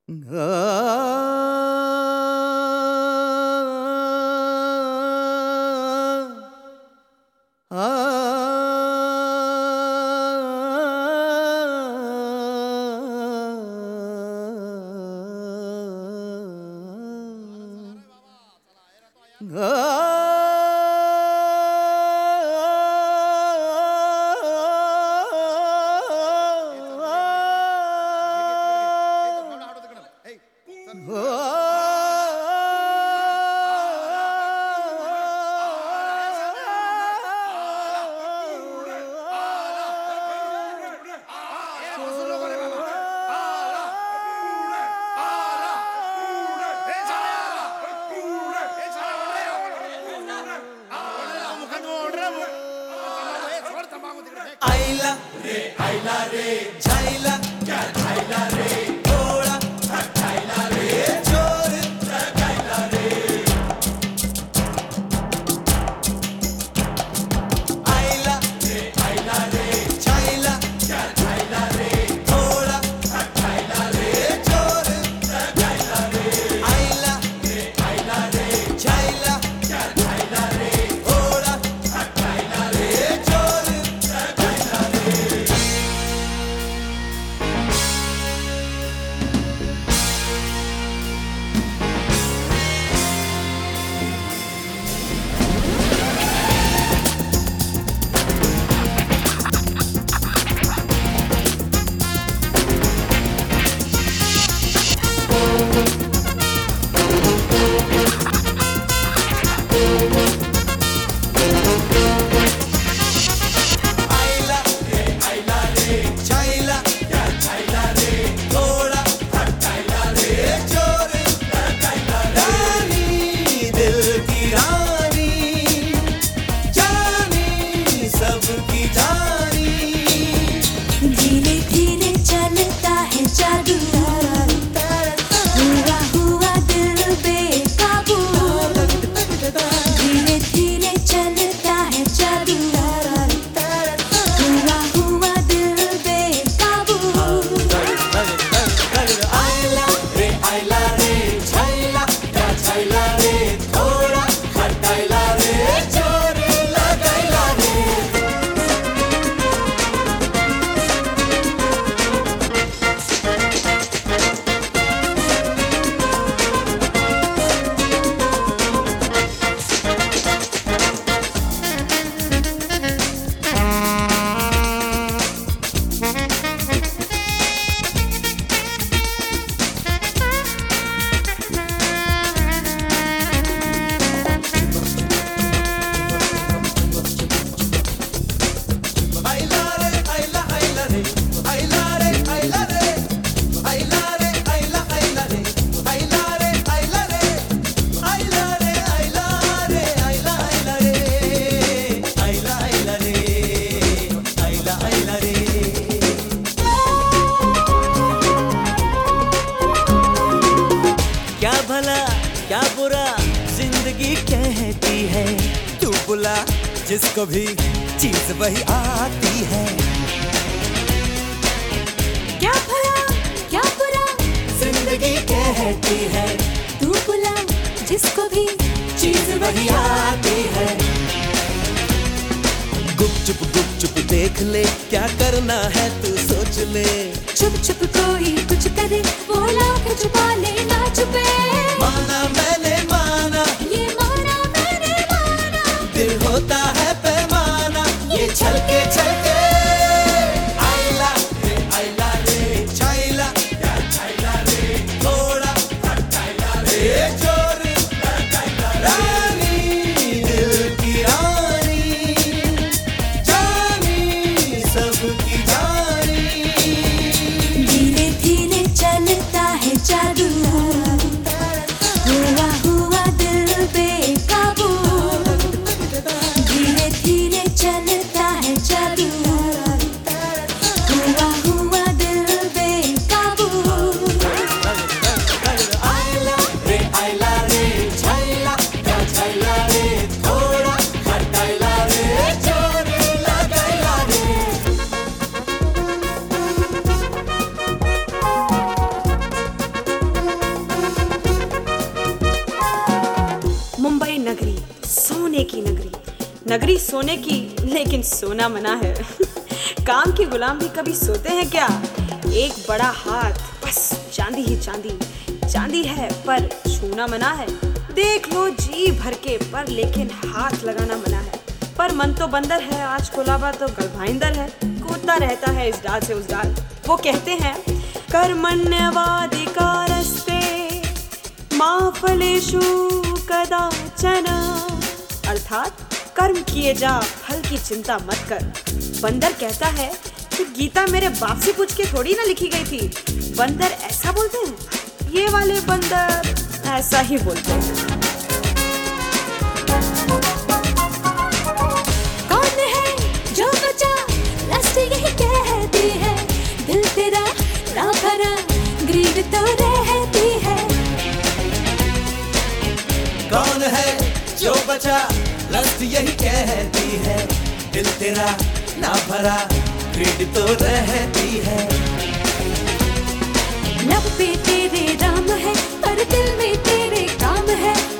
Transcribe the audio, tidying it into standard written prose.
आईला रे आईला रे झाईला क्या झाईला रे थोड़ा हटाईला रे जोर लगाईला रे आईला रे झाईला क्या झाईला रे थोड़ा हटाईला रे जोर लगाईला रे आईला रे झाईला क्या झाईला रे थोड़ा हटाईला रे जोर लगाईला रे आईला रे झाईला क्या झाईला रे थोड़ा हटाईला रे जोर लगाईला रे रानी दिल की रानी जानी सबकी जानी धीरे धीरे चलता है जादू हुआ हुआ दिल बेकाबू धीरे धीरे चलता है जादू हुआ हुआ दिल बेकाबू आईला रे झाईला क्या झाईला रे थोड़ा हटाईला रे जोर लगाईला रे आईला रे आईला रे आईला रे आईला रे आईला रे आईला रे आईला रे आईला रे आईला रे आईला रे आईला रे आईला रे आईला रे क्या भला क्या बुरा जिंदगी कहती है तू बुला जिसको भी चीज वही आती है क्या भला क्या बुरा जिंदगी कहती है तू बुला जिसको भी चीज वही आती है गुपचुप देख ले क्या करना है तू सोच ले चुप चुप कोई कुछ करे वो लाख छुपा ले ना छुपे माना मैंने माना ये माना मैंने माना दिल होता है पैमाना ये छलके आईला रे झाईला क्या झाईला रे थोड़ा हटाईला रे जोर लगाईला रे रानी दिल की रानी जानी सबकी जानी धीरे धीरे चलता है जादू हुआ हुआ दिल बेकाबू धीरे धीरे चलता है जादू हुआ हुआ दिल बेकाबू आईला रे झाईला क्या झाईला रे थोड़ा हटाईला रे जोर लगाईला रे नगरी सोने की लेकिन सोना मना है। काम के गुलाम भी कभी सोते हैं क्या? एक बड़ा हाथ, बस चांदी ही चांदी, चांदी है पर छूना मना है। देख लो जी भर के पर लेकिन हाथ लगाना मना है। पर मन तो बंदर है, आज कोलाबा तो कल भाईंदर है। कूदता रहता है इस डाल से उस डाल। वो कहते हैं कर्मण्यवाधिकारस्ते मा फलेषु कदाचन, अर्थात कर्म किए जा, फल की चिंता मत कर। बंदर कहता है कि गीता मेरे बाप से पूछ के थोड़ी ना लिखी गई थी। बंदर ऐसा बोलते हैं? ये वाले बंदर ऐसा ही बोलते हैं। कौन है जो बचा, लास्ट यही कहती है, दिल तेरा ना भरा, ग्रीड तो रहती है। कौन है जो बचा, लस्ट यही कहती है, दिल तेरा ना भरा, ग्रीड तो रहती है। लब पे तेरे राम है, पर दिल में तेरे काम है।